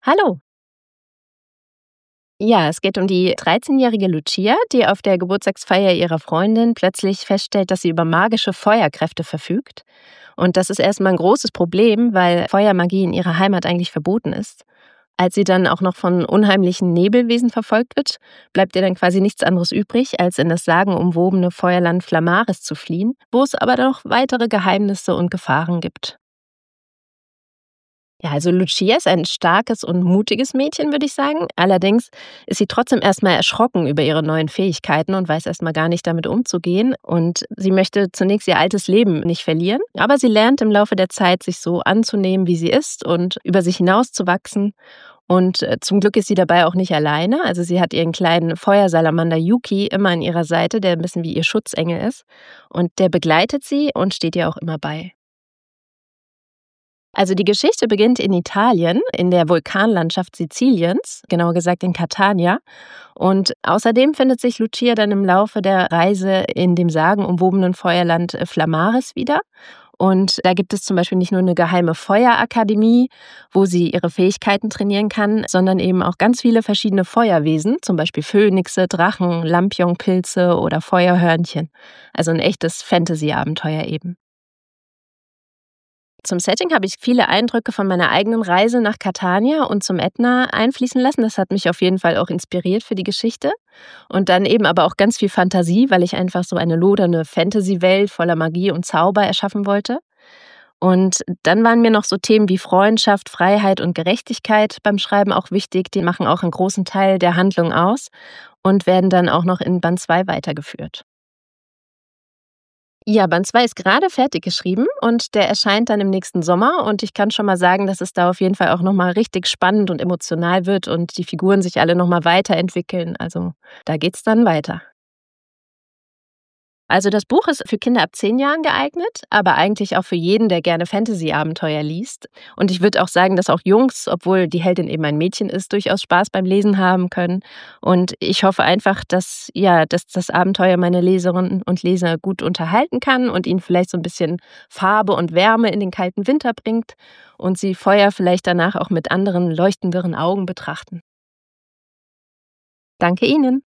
Hallo. Ja, es geht um die 13-jährige Lucia, die auf der Geburtstagsfeier ihrer Freundin plötzlich feststellt, dass sie über magische Feuerkräfte verfügt. Und das ist erstmal ein großes Problem, weil Feuermagie in ihrer Heimat eigentlich verboten ist. Als sie dann auch noch von unheimlichen Nebelwesen verfolgt wird, bleibt ihr dann quasi nichts anderes übrig, als in das sagenumwobene Feuerland Flamaris zu fliehen, wo es aber noch weitere Geheimnisse und Gefahren gibt. Ja, also Lucia ist ein starkes und mutiges Mädchen, würde ich sagen. Allerdings ist sie trotzdem erstmal erschrocken über ihre neuen Fähigkeiten und weiß erstmal gar nicht damit umzugehen. Und sie möchte zunächst ihr altes Leben nicht verlieren. Aber sie lernt im Laufe der Zeit, sich so anzunehmen, wie sie ist und über sich hinauszuwachsen. Und zum Glück ist sie dabei auch nicht alleine. Also sie hat ihren kleinen Feuersalamander Yuki immer an ihrer Seite, der ein bisschen wie ihr Schutzengel ist. Und der begleitet sie und steht ihr auch immer bei. Also die Geschichte beginnt in Italien, in der Vulkanlandschaft Siziliens, genauer gesagt in Catania. Und außerdem findet sich Lucia dann im Laufe der Reise in dem sagenumwobenen Feuerland Flamaris wieder. Und da gibt es zum Beispiel nicht nur eine geheime Feuerakademie, wo sie ihre Fähigkeiten trainieren kann, sondern eben auch ganz viele verschiedene Feuerwesen, zum Beispiel Phönixe, Drachen, Lampion-Pilze oder Feuerhörnchen. Also ein echtes Fantasy-Abenteuer eben. Zum Setting habe ich viele Eindrücke von meiner eigenen Reise nach Catania und zum Ätna einfließen lassen. Das hat mich auf jeden Fall auch inspiriert für die Geschichte. Und dann eben aber auch ganz viel Fantasie, weil ich einfach so eine lodernde Fantasy-Welt voller Magie und Zauber erschaffen wollte. Und dann waren mir noch so Themen wie Freundschaft, Freiheit und Gerechtigkeit beim Schreiben auch wichtig. Die machen auch einen großen Teil der Handlung aus und werden dann auch noch in Band 2 weitergeführt. Ja, Band 2 ist gerade fertig geschrieben und der erscheint dann im nächsten Sommer und ich kann schon mal sagen, dass es da auf jeden Fall auch noch mal richtig spannend und emotional wird und die Figuren sich alle noch mal weiterentwickeln. Also, da geht's dann weiter. Also das Buch ist für Kinder ab 10 Jahren geeignet, aber eigentlich auch für jeden, der gerne Fantasy-Abenteuer liest. Und ich würde auch sagen, dass auch Jungs, obwohl die Heldin eben ein Mädchen ist, durchaus Spaß beim Lesen haben können. Und ich hoffe einfach, dass das Abenteuer meine Leserinnen und Leser gut unterhalten kann und ihnen vielleicht so ein bisschen Farbe und Wärme in den kalten Winter bringt und sie Feuer vielleicht danach auch mit anderen leuchtenderen Augen betrachten. Danke Ihnen.